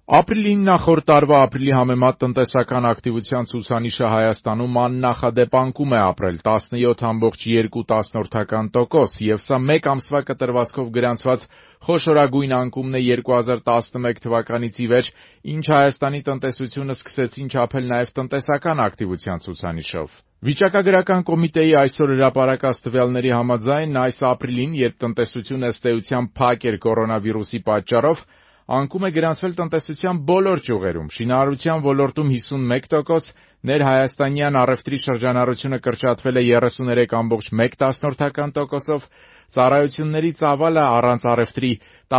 Ապրիլին նախորդ տարվա ապրիլի համեմատ տնտեսական ակտիվության ցուցանիշը Հայաստանում աննախադեպ անկում է ապրել 17.2%, եւ սա մեկ ամսվա կտրվածքով գրանցված խոշորագույն անկումն է 2011 թվականից ի վեր, ինչ Հայաստանի տնտեսությունը սկսեցին չափել նաեւ տնտեսական ակտիվության ցուցանիշով։ Վիճակագրական կոմիտեի այսօր հրապարակած տվյալների համաձայն այս ապրիլին, երբ տնտեսությունը ըստ էության փակ էր կորոնավիրուսի պատճառով, անկում է գրանցվել տնտեսության բոլոր ճյուղերում, շինարարության ոլորտում 51%, ներհայաստանյան առևտրի շրջանառությունը կրճատվել է 33.1%-ով, ծառայությունների ծավալը առանց առևտրի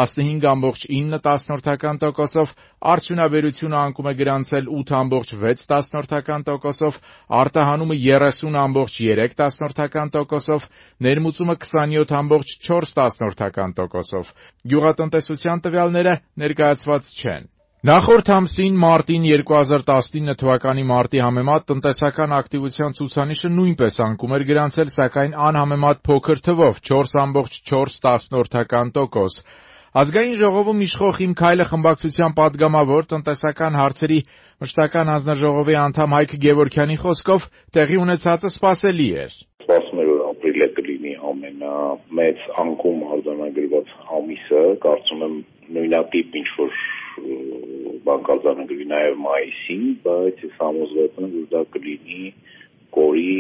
15.9%-ով, արդյունաբերությունը անկում է գրանցել 8.6%-ով, արտահանումը 30.3%-ով, ներմուծումը 27.4%-ով, գյուղատնտեսության տվյալները ներկայացված չեն։ Նախորդ ամսին մարտին 2019 թվականի մարտի համեմատ տնտեսական ակտիվության ցուցանիշը նույնպես անկում էր գրանցել, սակայն անհամեմատ փոքր թվով 4.4%։ Ազգային ժողովում իշխող «Իմ քայլը» խմբակցության падգամավոր տնտեսական հարցերի մշտական հանձնաժողովի անդամ Հայկ Գևորգյանի խոսքով տեղի ունեցածը սպասելի էր։ Սպասում էր, որ ապրիլը կլինի ամենամեծ անկում արձանագրված ամիսը, կարծում եմ նույնատիպ ինչ-որ բան կարձանագրվի նաև մայիսին, բայց ես համոզված եմ, որ դա կլինի կորի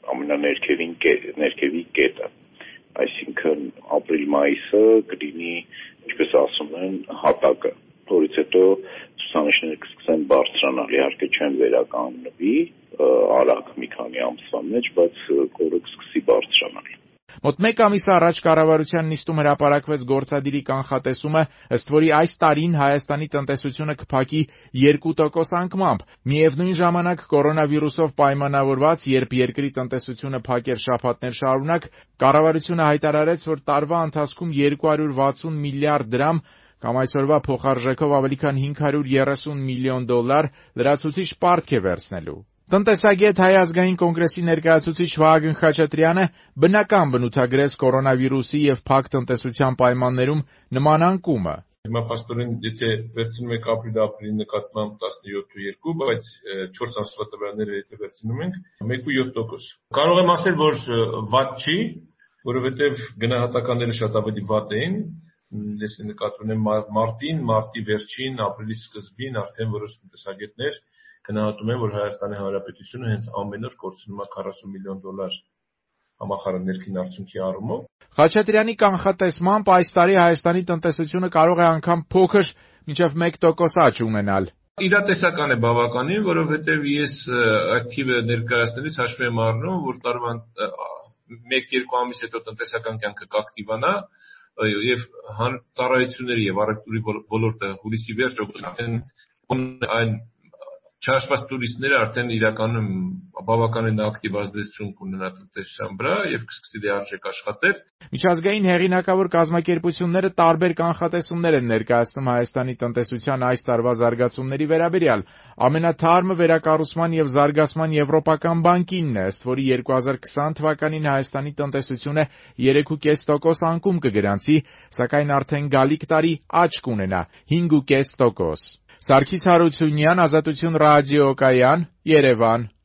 ամենաներքևի կետը, այսինքն ապրիլ-մայիսը կլինի, ինչպես ասում են, հատակը, որից հետո ցուցանիշները կսկսեն բարձրանալ, իհարկե չեն վերականգնվի արագ մի քանի ամսվա մեջ, բայց կորը կսկսի բարձրանալ։ Մոտ մեկ ամիս առաջ կառավարության նիստում հրապարակվեց գործադիրի կանխատեսումը, ըստ որի այս տարին Հայաստանի տնտեսությունը կփակի 2% անկմամբ։ Միևնույն ժամանակ կորոնավիրուսով պայմանավորված, երբ երկրի տնտեսությունը փակ էր շաբաթներ շարունակ, կառավարությունը հայտարարեց, որ տարվա ընթացքում 260 միլիարդ դրամ կամ այսօրվա փոխարժեքով ավելի քան $530 միլիոն լրացուցիչ պարտք է վերցնելու։ Տնտեսագետ Հայ ազգային կոնգրեսի ներկայացուցիչ Վահագն Խաչատրյանը բնական բնութագրեց կորոնավիրուսի եւ փակ տնտեսության պայմաններում նման անկումը։ Հիմա փաստորեն, եթե վերցնում եք ապրիլի նկատմամբ 17.2, բայց 4 ամսվա տվյալները եթե վերցնում ենք 1.7%։ Կարող եմ ասել, որ վատ չի, որովհետեւ գնահատականները շատ ավելի վատ էին։ Ես նկատի ունեմ մարտի վերջին, ապրիլի սկզբին արդեն որոշ տնտեսագետներ գնահատում են, որ Հայաստանի Հանրապետությունը հենց ամեն օր կորցնում է $40 միլիոն համախառն ներքին արդյունքի առումով։ Խաչատրյանի կանխատեսմամբ այս տարի Հայաստանի տնտեսությունը կարող է անգամ փոքր մինչև 1% աճ ունենալ։ Իրատեսական է բավականին, որովհետև ես այդ թիվը ներկայացնելիս հաշվի եմ առնում, որ տարվա 1-2 ամիս հետո տնտեսական կյանքը կակտիվանա եւ ծառայությունների եւ առևտրի ոլորտը հուլիսի վերջ արդեն այն չհաշված տուրիստները արդեն իրականում բավականին ակտիվ ազդեցություն կունենա տնտեսության վրա եւ կսկսի լիարժեք աշխատել։ Միջազգային հեղինակավոր կազմակերպությունները տարբեր կանխատեսումներ են ներկայացնում Հայաստանի տնտեսության այս տարվա զարգացումների վերաբերյալ։ Ամենաթարմը վերակառուցման եւ զարգացման եվրոպական բանկինն է, ըստ որի 2020 թվականին Հայաստանի տնտեսությունը 3.5% անկում կգրանցի, սակայն արդեն գալիք տարի աճ կունենա 5.5%։ Սարգիս Հարությունյան, Ազատություն ռադիոկայան, Երևան։